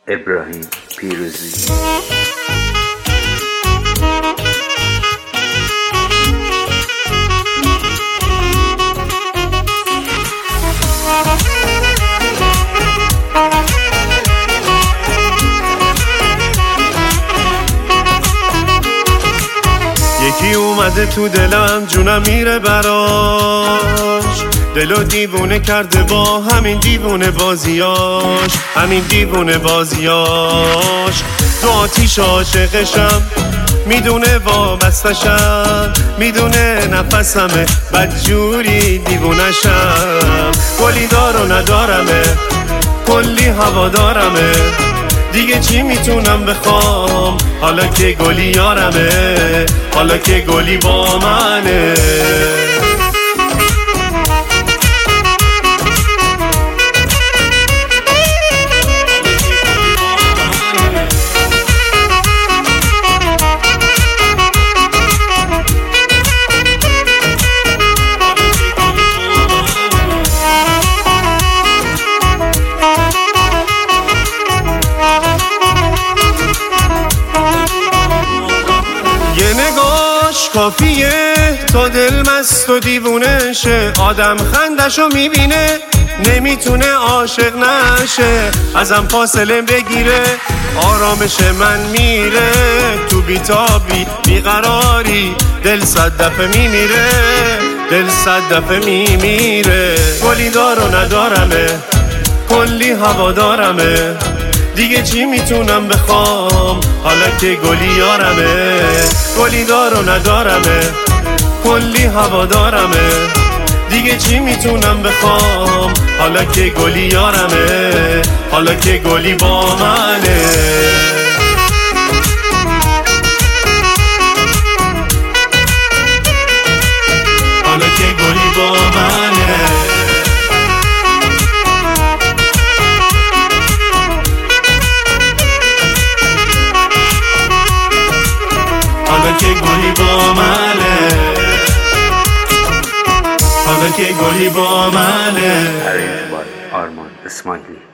ابراهیم پیروزی. یکی اومده تو دلم، جونم میره براش، دلو دیوونه کرده با همین دیوونه بازیاش، همین دیوونه بازیاش. تو آتیش عاشقشم، میدونه وابستشم، میدونه نفسمه، بدجوری دیوونشم. کلی دار و ندارمه، کلی هوا دارمه، دیگه چی میتونم بخوام؟ حالا که گلی یارمه، حالا که گلی با منه. یه نگاش کافیه تا دل مست و دیوونه شه، آدم خندشو میبینه نمیتونه عاشق نشه، ازم فاصله بگیره آرامش من میره، تو بیتابی بیقراری دل صد دفعه میمیره، دل صد دفعه میمیره. کلی دار و ندارمه، کلی هوا دارمه، دیگه چی میتونم بخوام؟ حالا که گلی یارمه، گلی دار و ندارمه، کلی هوا دارمه، دیگه چی میتونم بخوام؟ حالا که گلی یارمه، حالا که گلی با منه. حالا که گلی با منه. حالا که گلی با منه، حالا که گلی با منه. آرمان اسماعیلی.